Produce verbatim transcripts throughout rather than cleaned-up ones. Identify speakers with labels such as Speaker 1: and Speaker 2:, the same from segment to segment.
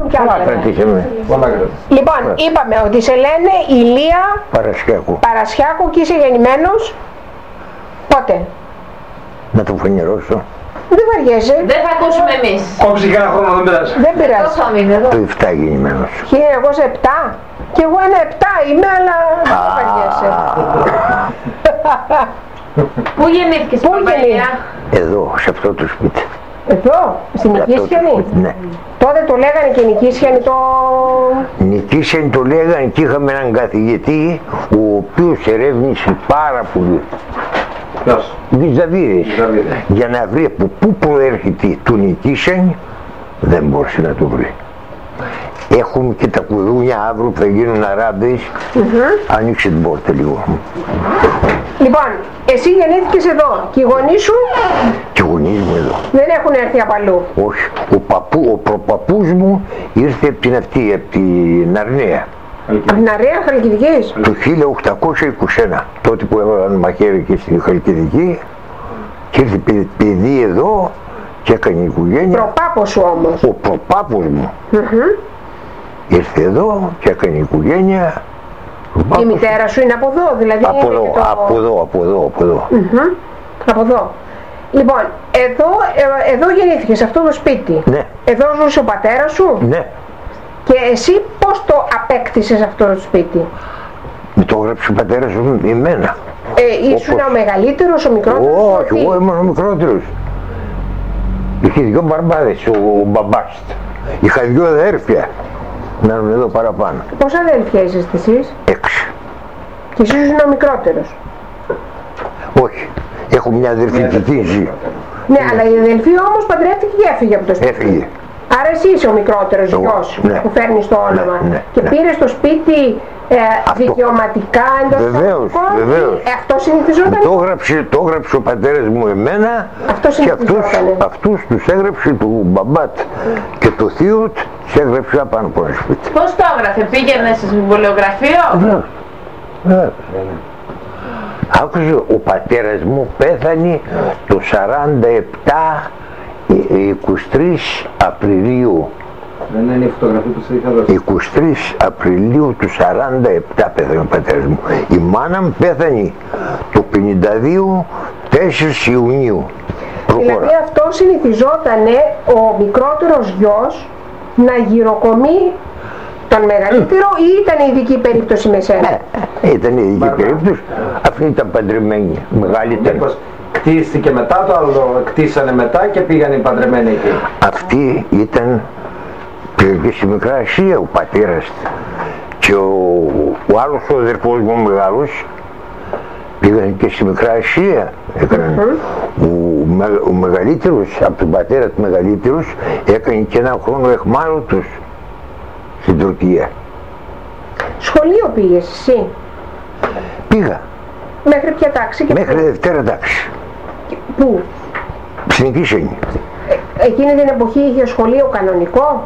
Speaker 1: Καλά κρατήσαμε.
Speaker 2: Λοιπόν, είπαμε ότι σε λένε Ηλία
Speaker 1: Παρασιάκου.
Speaker 2: Παρασιάκου και είσαι γεννημένος πότε?
Speaker 1: Να το φανερώσω.
Speaker 2: Δεν βαριέσαι.
Speaker 3: Δεν θα ακούσουμε εμείς.
Speaker 4: Κόψει κανένα χρόνο, δεν πειράζει.
Speaker 2: Δεν πειράζει.
Speaker 1: Το επτά γεννημένος.
Speaker 2: χίλια εννιακόσια επτά. Και εγώ ένα επτά είμαι, αλλά δεν βαριέσαι.
Speaker 3: Πού γεννήθηκες,
Speaker 2: Πού
Speaker 3: Παπαγία?
Speaker 1: Εδώ, σε αυτό το σπίτι.
Speaker 2: Εδώ, στην
Speaker 1: Σε αυτό το
Speaker 2: Νικήσιανη.
Speaker 1: σπίτι, ναι.
Speaker 2: Τότε το λέγανε και Νικήσιανη το...
Speaker 1: Νικήσιαν το λέγανε και είχαμε έναν καθηγητή ο οποίος ερεύνησε πάρα πολύ
Speaker 4: Ποιος?
Speaker 1: Βυζαβίδης
Speaker 4: Βυζαβίδη.
Speaker 1: για να βρει από πού προέρχεται του Νικήσιαν, δεν μπορούσε να το βρει. Έχουμε και τα κουδούνια αύριο που θα γίνουν αράδες. Mm-hmm. Ανοίξε την πόρτα λίγο.
Speaker 2: Λοιπόν, εσύ γεννήθηκες εδώ και οι γονείς σου
Speaker 1: Και οι γονείς μου εδώ.
Speaker 2: δεν έχουν έρθει από αλλού.
Speaker 1: Όχι, ο, παππού, ο προπαππούς μου ήρθε από την αυτή, από την Αρναία.
Speaker 2: Από την Αρέα Χαλκιδικής.
Speaker 1: Το χίλια οκτακόσια είκοσι ένα, τότε που έβαλαν μαχαίρι και στη Χαλκιδική και ήρθε παι- παιδί εδώ και έκανε οικογένεια.
Speaker 2: Προπάπος σου όμως.
Speaker 1: Ο προπάπος μου
Speaker 2: Mm-hmm.
Speaker 1: ήρθε εδώ και έκανε οικογένεια. Ο
Speaker 2: Η
Speaker 1: πάπος-
Speaker 2: μητέρα σου είναι από εδώ, δηλαδή
Speaker 1: από
Speaker 2: είναι
Speaker 1: εδώ,
Speaker 2: και το...
Speaker 1: από εδώ, από εδώ, από εδώ.
Speaker 2: Mm-hmm. Από εδώ. Λοιπόν, εδώ, ε, εδώ γεννήθηκες, σε αυτό το σπίτι.
Speaker 1: Ναι,
Speaker 2: Εδώ ζούσε ο πατέρας σου
Speaker 1: ναι.
Speaker 2: και εσύ πώς το απέκτησες αυτό το σπίτι?
Speaker 1: Με το έγραψε ο πατέρας μου εμένα.
Speaker 2: Ε, ήσουν
Speaker 1: Όπως-
Speaker 2: ο μεγαλύτερος, ο μικρότερος?
Speaker 1: Όχι,
Speaker 2: τι?
Speaker 1: εγώ ήμουν ο μικρότερος. Είχε δυο μπαρμπάδες ο, ο μπαμπάς. Είχα δυο αδέρφια να είναι εδώ παραπάνω.
Speaker 2: Πόσα αδέλφια είσαστε εσείς?
Speaker 1: Έξι.
Speaker 2: Και εσύ ήσουν ο μικρότερος.
Speaker 1: Όχι. Έχω μια αδερφή που ζει.
Speaker 2: Ναι, αλλά η αδελφή όμως παντρεύτηκε και έφυγε από το σπίτι.
Speaker 1: Έφυγε.
Speaker 2: Άρα εσύ είσαι ο μικρότερος
Speaker 1: Εγώ,
Speaker 2: γιος
Speaker 1: ναι.
Speaker 2: που φέρνεις το όνομα.
Speaker 1: Ναι, ναι,
Speaker 2: και
Speaker 1: ναι.
Speaker 2: πήρες το σπίτι ε, δικαιωματικά εντός
Speaker 1: Βεβαίως,
Speaker 2: εισαγωγικών,
Speaker 1: βεβαίως.
Speaker 2: ή- ε, αυτό συνηθιζόταν?
Speaker 1: Το έγραψε, το έγραψε ο πατέρας μου εμένα
Speaker 2: Αυτό
Speaker 1: και αυτούς,
Speaker 2: συνηθιζότανε.
Speaker 1: αυτούς τους έγραψε του μπαμπάτ και το θείο τους έγραψε απάνω από ένα σπίτι.
Speaker 3: Πώς το έγραφε, πήγαινε σε συμβολιογραφείο?
Speaker 1: Βεβαίως. Βεβαίως. Άκουσε, ο πατέρας μου πέθανε το σαράντα επτά, ε, είκοσι τρεις Απριλίου.
Speaker 4: Δεν είναι η φωτογραφία που σε είχα δώσει.
Speaker 1: είκοσι τρεις Απριλίου του σαράντα επτά πέθανε ο πατέρας μου. Η μάνα μου πέθανε το πενήντα δύο, τέσσερις Ιουνίου.
Speaker 2: Δηλαδή
Speaker 1: Προχώρα.
Speaker 2: αυτό συνηθιζότανε ο μικρότερος γιος να γυροκομεί τον μεγαλύτερο ή ήταν ειδική περίπτωση με σένα?
Speaker 1: Ε, ήταν η ειδική περίπτωση. Αυτή ήταν παντρεμένη, μεγαλύτερη.
Speaker 4: Μήπως κτίστηκε μετά, το άλλο κτίσανε μετά και πήγανε οι παντρεμένοι εκεί.
Speaker 1: Αυτή ήταν πήγε στη Μικρά Ασία ο πατέρας και ο, ο άλλος ο αδερφός μου ο μεγάλος πήγαν και στη Μικρά Ασία. Έκαναν. Ο, με- ο μεγαλύτερος, από τον πατέρα του μεγαλύτερος, έκανε και ένα χρόνο εχμάλωτος στην Τουρκία.
Speaker 2: Σχολείο πήγες εσύ?
Speaker 1: Πήγα
Speaker 2: Μέχρι ποια τάξη και
Speaker 1: μέχρι
Speaker 2: πού?
Speaker 1: Δευτέρα τάξη.
Speaker 2: Πού?
Speaker 1: Στην Κίσενη.
Speaker 2: Εκείνη την εποχή είχε σχολείο κανονικό?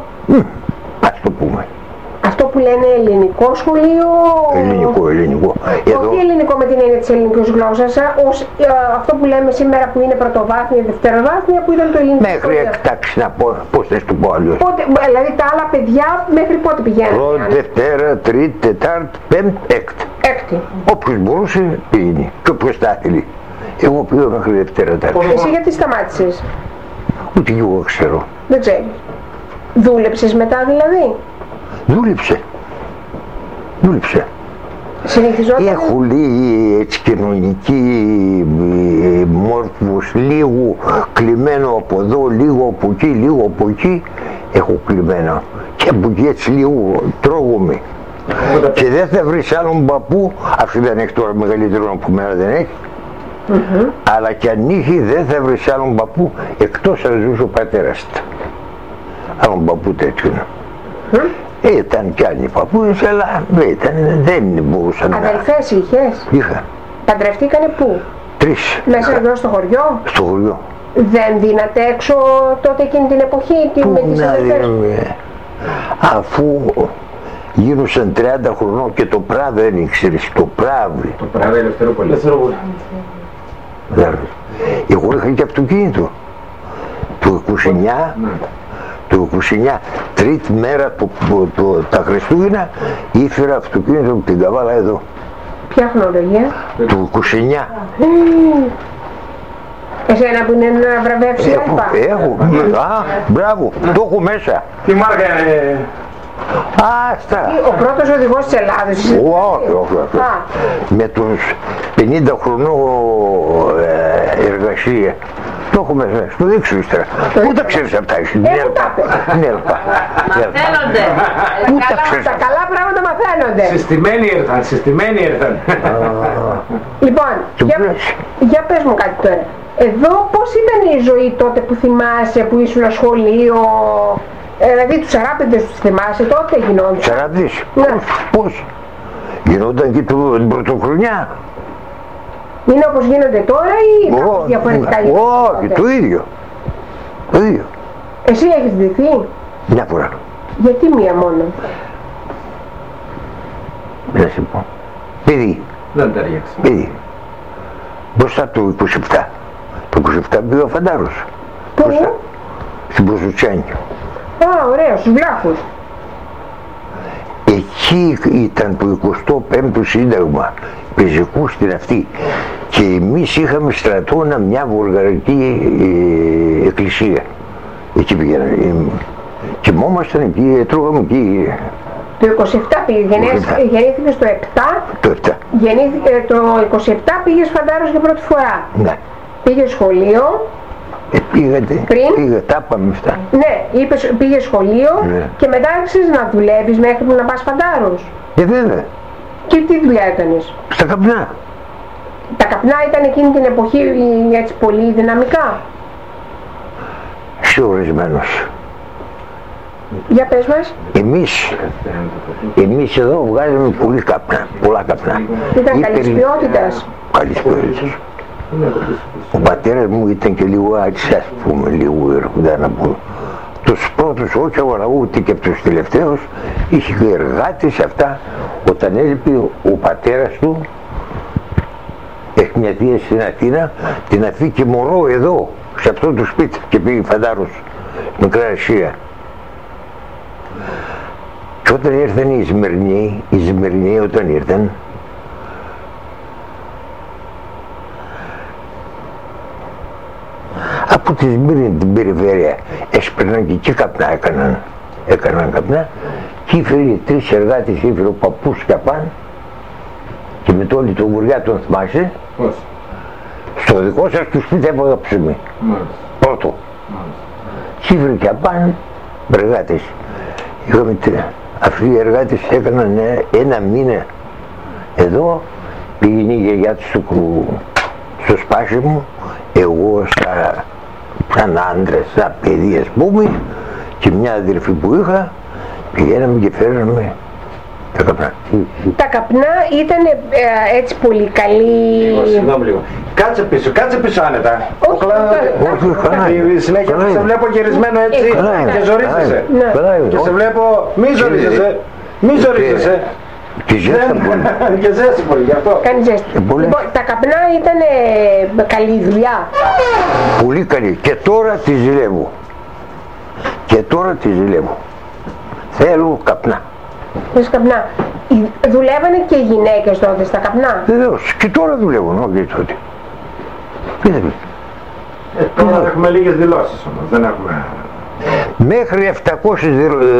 Speaker 1: Ας το πούμε.
Speaker 2: Αυτό που λένε ελληνικό σχολείο?
Speaker 1: Ελληνικό, ελληνικό. Εδώ
Speaker 2: Όχι ελληνικό με την έννοια της ελληνικής γλώσσας, ως, ε, αυτό που λέμε σήμερα που είναι πρωτοβάθμια, δευτεροβάθμια, που ήταν το ελληνικό
Speaker 1: μέχρι
Speaker 2: σχολείο.
Speaker 1: εκτάξη να πω, πώς θα το πω αλλιώς.
Speaker 2: Πότε, δηλαδή τα άλλα παιδιά μέχρι πότε πηγαίνανε?
Speaker 1: Πρώτη, Δευτέρα, Τρίτη, Τετάρτη, Πέμπτη, Έκτη.
Speaker 2: Έκτη.
Speaker 1: Όποιος μπορούσε πήγαινε και όποιος τα ήθελε. Εγώ πήγα μέχρι Δευτέρα Τετάρτη.
Speaker 2: Εσύ γιατί σταμάτησες?
Speaker 1: Ούτε και εγώ ξέρω.
Speaker 2: Δεν ξέρεις. Δούλεψες μετά δηλαδή?
Speaker 1: Δούλεψε. Δούλεψε.
Speaker 2: Συνηθιζόταν?
Speaker 1: Έχω λίγη έτσι κοινωνική ε, μόρφωση, λίγο κλειμένο από εδώ, λίγο από εκεί, λίγο από εκεί. Έχω κλειμένο. Και από εκεί έτσι λίγο τρώγομαι. Και δεν θα βρεις άλλον παππού, αυτή δεν έχει τώρα μεγαλύτερο από μένα δεν έχει. Mm-hmm. Αλλά και αν είχε δεν θα βρεις άλλον παππού εκτός αν ζούσε ο πατέρας του. Άλλον παππού τέτοιον.
Speaker 2: Mm.
Speaker 1: Ήταν κι άλλοι παππούδες, αλλά δεν, ήταν, δεν μπορούσαν να...
Speaker 2: Αδελφές είχες?
Speaker 1: Είχα.
Speaker 2: Παντρευτήκανε πού?
Speaker 1: Τρεις.
Speaker 2: Μέσα
Speaker 1: Είχα.
Speaker 2: εδώ στο χωριό?
Speaker 1: Στο χωριό.
Speaker 2: Δεν δίνατε έξω τότε εκείνη την εποχή τι, με
Speaker 1: Πού
Speaker 2: τις
Speaker 1: να
Speaker 2: αδελφές?
Speaker 1: δίνουμε, αφού γίνουσαν τριάντα χρονών και το πράβι δεν ήξερες, το πράβι.
Speaker 4: Το πράγμα Ελευθερόπολη.
Speaker 1: Δηλαδή, εγώ είχα και αυτοκίνητο. Το είκοσι εννιά, Το είκοσι εννιά, τρίτη μέρα το, το, το, τα Χριστούγεννα, ήφερα αυτοκίνητο από την Καβάλα εδώ.
Speaker 2: Ποια χρονολογία?
Speaker 1: Το είκοσι εννιά.
Speaker 2: Εσένα που είναι να βραβεύσει
Speaker 1: Έχω,
Speaker 2: άλπα.
Speaker 1: έχω, α, μπράβο, το έχω μέσα.
Speaker 4: Τι μάρκα είναι?
Speaker 1: Άστα.
Speaker 2: Ο πρώτος οδηγός της Ελλάδος.
Speaker 1: Όχι, όχι, όχι.
Speaker 2: Α.
Speaker 1: Με τους πενήντα χρονών ε, εργασία. Το έχω μέσα, στο δείξω ύστερα. Πού τα ξέρεις αυτά εσύ?
Speaker 2: Ε, πού τα πες?
Speaker 1: Νέλπα.
Speaker 3: Μαθαίνονται.
Speaker 1: Πού
Speaker 3: Τα
Speaker 1: τα
Speaker 3: καλά-
Speaker 1: ξέρεις?
Speaker 2: Τα καλά πράγματα μαθαίνονται.
Speaker 4: Συστημένοι ήρθαν, συστημένοι ήρθαν.
Speaker 2: Λοιπόν,
Speaker 1: Τι
Speaker 2: για,
Speaker 1: λες?
Speaker 2: για πες μου κάτι τώρα. Εδώ πώς ήταν η ζωή τότε που θυμάσαι, που ήσουν σχολείο, ε, δηλαδή τους αράπηδες τους θυμάσαι, τότε γινόντουσαν?
Speaker 1: Σαραντής.
Speaker 2: Ναι.
Speaker 1: Πώς? Γινόταν και το- την πρωτοχρονιά.
Speaker 2: Είναι όπως γίνονται τώρα ή κάπως διαφορετικά γίνονται
Speaker 1: Όχι,
Speaker 2: τότε?
Speaker 1: το ίδιο. Το ίδιο.
Speaker 2: Εσύ έχεις ντυθεί?
Speaker 1: Μια φορά.
Speaker 2: Γιατί μία μόνο?
Speaker 1: Να σου πω. Παιδί,
Speaker 4: Δεν ταιριάξε.
Speaker 1: παιδί. Μπροστά από το είκοσι επτά. Το είκοσι επτά πήγα ο Φαντάρος.
Speaker 2: Πού?
Speaker 1: Μπροστά. Στην Προσουτσιάνη.
Speaker 2: Α, ωραία, στους βλάχους.
Speaker 1: Εκεί ήταν το εικοστό πέμπτο σύνταγμα πεζικού στην αυτή και εμείς είχαμε στρατόνα μια βουλγαρική ε, εκκλησία. Εκεί πήγαιναν. Ε, κοιμόμασταν εκεί, τρώγαμε εκεί
Speaker 2: Το είκοσι επτά πήγες, γεννήθηκες,
Speaker 1: είκοσι επτά.
Speaker 2: γεννήθηκες το επτά,
Speaker 1: το επτά.
Speaker 2: γεννήθηκε, το είκοσι επτά πήγες Φαντάρος για πρώτη φορά.
Speaker 1: Ναι.
Speaker 2: Πήγες σχολείο,
Speaker 1: Ε, πήγατε,
Speaker 2: Πριν?
Speaker 1: πήγα, τα είπαμε αυτά.
Speaker 2: ναι, είπες, πήγες σχολείο
Speaker 1: Ναι.
Speaker 2: και μετά άρχισες να δουλεύεις μέχρι που να πας Φαντάρος.
Speaker 1: Ε, βέβαια,
Speaker 2: Και τι δουλειά έκανες?
Speaker 1: στα καπνά.
Speaker 2: Τα καπνά ήταν εκείνη την εποχή έτσι πολύ δυναμικά.
Speaker 1: Είσαι ορισμένος.
Speaker 2: Για πες μας,
Speaker 1: Εμείς, εμείς εδώ βγάζουμε πολύ καπνά, πολλά καπνά.
Speaker 2: ήταν καλής
Speaker 1: Υπερ-
Speaker 2: ποιότητας.
Speaker 1: Καλής ποιότητας. Ο πατέρας μου ήταν και λίγο έτσι, ας πούμε, λίγο έρχονταν να πω. Τους πρώτους, όχι αγορά, ούτε και από τους τελευταίους, είχε και εργάτες αυτά. Όταν έλειπε ο πατέρας του, έχει μια θεία στην Αθήνα, την αφήκε μωρό εδώ, σε αυτό το σπίτι και πήγε Φαντάρος, Μικρά Ασία. Και όταν ήρθαν οι Σμυρνοί, οι Σμυρνοί όταν ήρθαν, από τη Σμύρνη την περιφέρεια έσπαιρναν και εκεί καπνά έκαναν, έκαναν καπνά και ήφερε τρεις εργάτες, ήφερε ο παππούς και απάν και με το όλη το βουριά τον θυμάσαι,
Speaker 4: Πώς?
Speaker 1: στο δικό σας του σπίτι έβαγα ψωμί,
Speaker 4: Μάλιστα.
Speaker 1: πρώτο.
Speaker 4: Μάλιστα.
Speaker 1: Και ήφερε και απάν εργάτες. Είχαμε τρία. Αυτοί οι εργάτες έκαναν ε, ένα μήνα εδώ, πήγαινε η γιαγιά του στο, κου- στο σπάσι μου, εγώ στα, σαν άντρας, σαν παιδί ας πούμε, και μια αδερφή που είχα, πηγαίναμε και φέρναμε τα καπνά.
Speaker 2: Τα καπνά ήταν ε, έτσι πολύ καλή.
Speaker 4: Λίγο, Συγγνώμη λίγο. Κάτσε πίσω, κάτσε πίσω άνετα.
Speaker 2: Όχι,
Speaker 4: Ο κλάδος-
Speaker 2: καλά.
Speaker 1: Όχι, καλά είναι.
Speaker 4: Η συνέχεια
Speaker 1: Καλά
Speaker 4: σε
Speaker 1: είναι.
Speaker 4: βλέπω γυρισμένο έτσι
Speaker 2: Ε, καλά είναι.
Speaker 4: και ζορίζεσαι.
Speaker 2: Ναι.
Speaker 1: Καλά είναι.
Speaker 4: Και σε βλέπω, μη ζορίζεσαι. Μη ζορίζεσαι.
Speaker 1: Και ζέστα πολύ.
Speaker 4: Και ζέστη πολύ, γι' αυτό.
Speaker 2: Κάνει ζέστη.
Speaker 1: Ε, πολύ.
Speaker 2: Λοιπόν, τα καπνά ήταν ε, καλή δουλειά.
Speaker 1: Πολύ καλή. Και τώρα τη ζηλεύω. Και τώρα τη ζηλεύω. Θέλω καπνά.
Speaker 2: Θες καπνά. Οι- Δουλεύανε και οι γυναίκες τότε στα καπνά.
Speaker 1: Βεβαίως. Και τώρα δουλεύουν, όχι τότε. Κοίτα,
Speaker 4: Ε, Τώρα έχουμε λίγες δηλώσεις όμως, δεν έχουμε...
Speaker 1: μέχρι επτακόσιες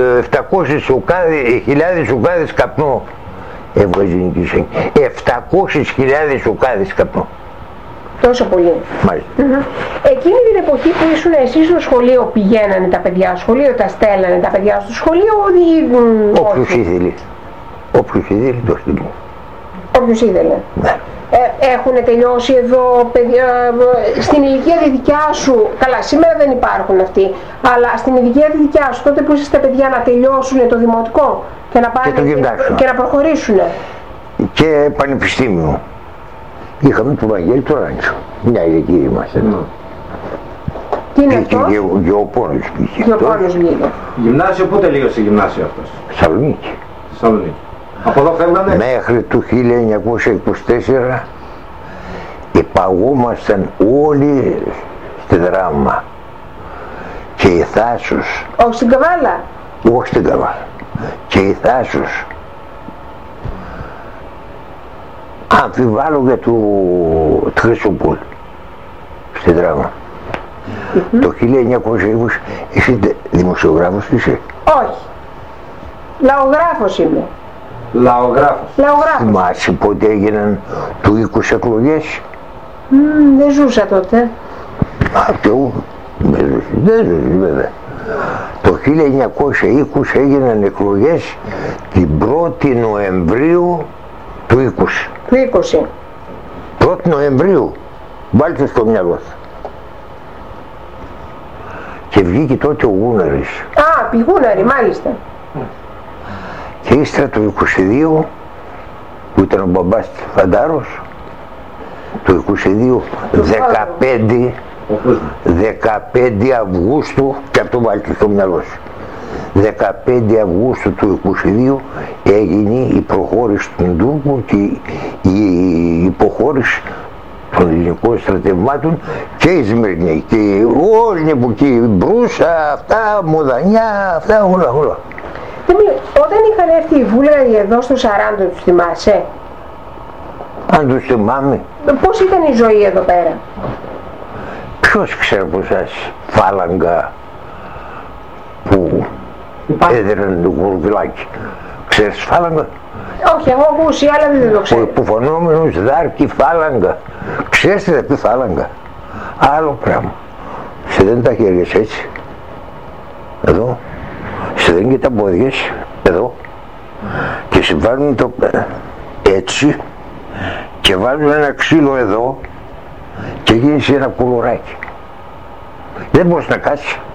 Speaker 1: χιλιάδες ουκάδες καπνό έβγαζε η Κυψέλη. επτακόσιες χιλιάδες ουκάδες καπνό.
Speaker 2: Τόσο πολύ.
Speaker 1: Μάλιστα.
Speaker 2: Μμμ. Εκείνη την εποχή που ήσουν εσύ στο σχολείο, πηγαίνανε τα παιδιά στο σχολείο, τα στέλνανε τα παιδιά στο σχολείο ή μ,
Speaker 1: Όποιος
Speaker 2: όχι?
Speaker 1: ήθελε. Όποιος ήθελε το στείλει.
Speaker 2: Όποιος ήθελε.
Speaker 1: Ναι.
Speaker 2: Ε, έχουν τελειώσει εδώ παιδιά, ε, στην ηλικία τη δικιά σου, καλά σήμερα δεν υπάρχουν αυτοί, αλλά στην ηλικία τη δικιά σου, τότε που είσαι τα παιδιά να τελειώσουν το δημοτικό και να, πάνε
Speaker 1: το γυμνάσιο.
Speaker 2: και να προχωρήσουν.
Speaker 1: Και πανεπιστήμιο. Είχαμε τον Βαγγέλη το Ράντσο. Μια ηλικία ήμασταν.
Speaker 2: Τι είναι
Speaker 1: Και
Speaker 2: αυτό?
Speaker 1: γεω- γεωπόνος πήγε.
Speaker 2: Γεωπόνος λίγο.
Speaker 4: Γυμνάσιο, πού τελείωσε γυμνάσιο αυτός?
Speaker 1: Θεσσαλονίκη.
Speaker 4: Θεσσαλονίκη. Από εδώ φεύγανε.
Speaker 1: Μέχρι το χίλια εννιακόσια είκοσι τέσσερα υπαγόμασταν όλοι στη Δράμα και η Θάσος.
Speaker 2: Όχι στην Καβάλα.
Speaker 1: Όχι στην Καβάλα. Και η Θάσος. Αμφιβάλλω για του Χρυσοπούλου στην Δράμα. Mm-hmm. Το χίλια εννιακόσια είκοσι εσύ δημοσιογράφος είσαι?
Speaker 2: Όχι. Λαογράφος είμαι.
Speaker 4: Λαογράφος.
Speaker 2: Λαογράφος.
Speaker 1: Θυμάσαι πότε έγιναν του είκοσι εκλογές?
Speaker 2: Mm, δεν ζούσα τότε.
Speaker 1: Α, και εγώ δεν ζούσα, δεν ζούσα βέβαια. Το χίλια εννιακόσια είκοσι έγιναν εκλογές την πρώτη Νοεμβρίου του είκοσι.
Speaker 2: Του είκοσι.
Speaker 1: πρώτη Νοεμβρίου. Βάλτε στο μυαλό σου. Και βγήκε τότε ο Γούναρης.
Speaker 2: Α, πηγούναρη, μάλιστα.
Speaker 1: Και ύστερα το είκοσι δύο που ήταν ο μπαμπάς Φαντάρος, το είκοσι δύο, δεκαπέντε, δεκαπέντε Αυγούστου, και αυτό βάλτε στο μυαλό σου, δεκαπέντε Αυγούστου του είκοσι δύο έγινε η προχώρηση των Τούρκων και η υποχώρηση των ελληνικών στρατευμάτων και η Σμύρνη και όλη την εποχή, Μπρούσα, αυτά, Μοδανιά, αυτά όλα όλα.
Speaker 2: Όταν είχαν έρθει οι Βούλγαροι εδώ στο σαράντα, τους θυμάσαι?
Speaker 1: Αν τους θυμάμαι.
Speaker 2: Πώς ήταν η ζωή εδώ πέρα?
Speaker 1: Ποιος ξέρει από εσάς φάλαγγα που έδεραν το γουρβιλάκι? Ξέρεις φάλαγγα?
Speaker 2: Όχι, έχω ακούσει, αλλά δεν το ξέρω.
Speaker 1: Ο υποφωνόμενος Δάρκη φάλαγγα. Ξέρεις τι θα πει φάλαγγα? Άλλο πράγμα. Σε δεν τα χέρια έτσι. Εδώ. Σε δεν και τα πόδια εδώ. Και σε βάλουν το έτσι και βάζουν ένα ξύλο εδώ και γίνεις ένα κουλουράκι. Δεν μπορείς να κάτσεις.